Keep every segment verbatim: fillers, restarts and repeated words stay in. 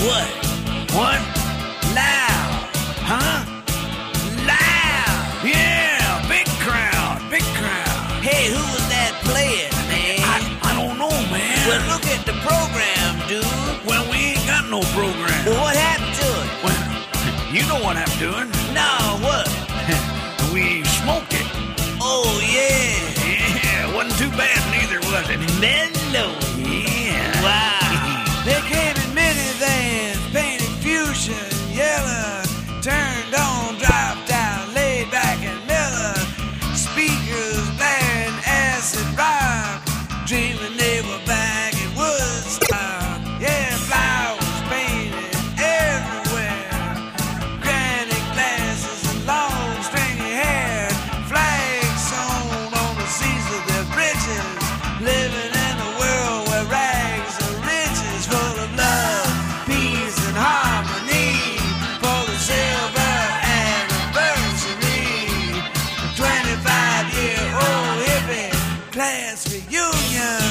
What? What? Loud. Huh? Loud. Yeah, big crowd, big crowd. Hey, who was that playing, man? I, I don't know, man. Well, look at the program, dude. Well, we ain't got no program. Well, what happened to it? Well, you know what happened to it. No, what? We smoked it. Oh, yeah. Yeah, wasn't too bad neither, was it? Mellow. Yeah. Wow. They came in minivans, painted fuchsia and yellow, turned on, dropped out, laid back and mellow, speakers blaring acid rock, dreaming they were back in Woodstock. Yeah, flowers painted everywhere, granite glasses and long stringy hair, flags sewn on the seats of their britches, living in a world where rags are riches, full of love, peace and harmony, for the silver anniversary, the twenty-five year old hippie class reunion.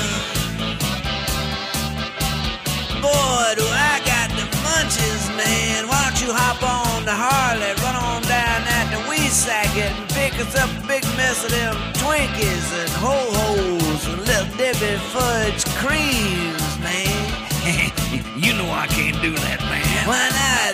Boy, do I got the munchies, man. Why don't you hop on the Harley, run on down at the Weesacket and pick us up a big mess of them Twinkies and Ho-Hos and Little Debbie fudge creams, man. You know I can't do that, man. Why not?